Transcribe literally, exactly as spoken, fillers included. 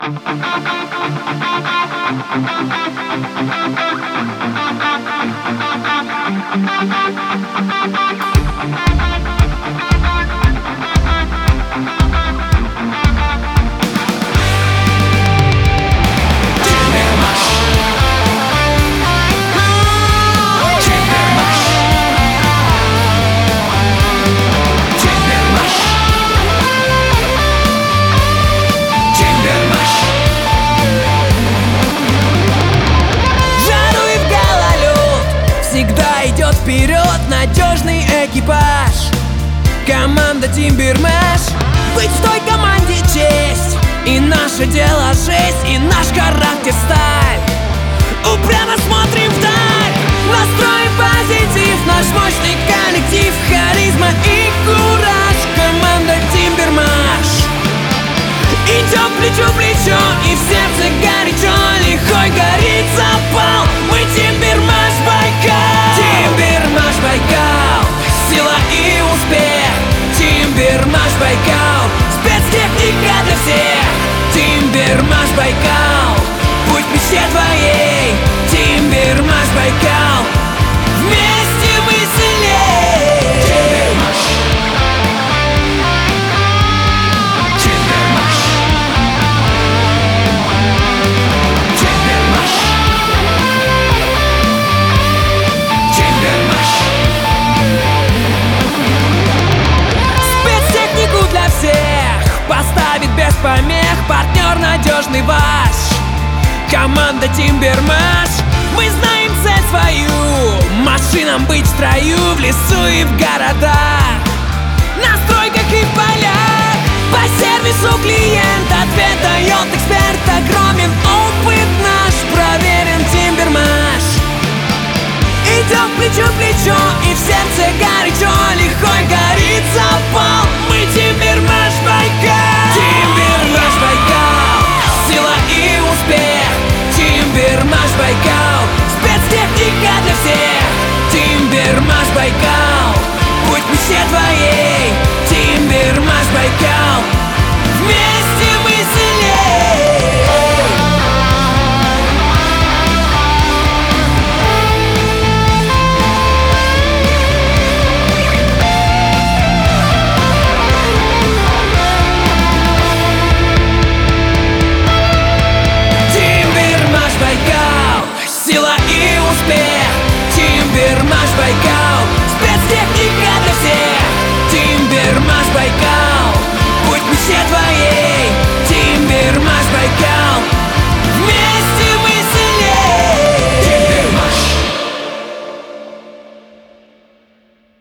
Всегда идет вперед надежный экипаж. Команда Тимбермаш. Быть в той команде честь, и наше дело жесть, и наш характер сталь. Упрямо смотрим вдаль, настроим позитив, наш мощный коллектив, харизма и кураж. Команда Тимбермаш. Идем плечо в плечо, и в сердце горячо, лихой горит запал. Мы Тимбермаш Байкал. Тимбермаш Байкал, сила и успех. Тимбермаш Байкал, спецтехника для всех. Тимбермаш Байкал, путь к мечте твоей. Тимбермаш Байкал, вместе мы сильней. Тимбермаш. Поставит без помех, партнер надежный ваш. Команда Тимбермаш. Мы знаем цель свою, машинам быть в строю, в лесу и в городах, на стройках и полях. По сервису клиент ответ дает эксперт.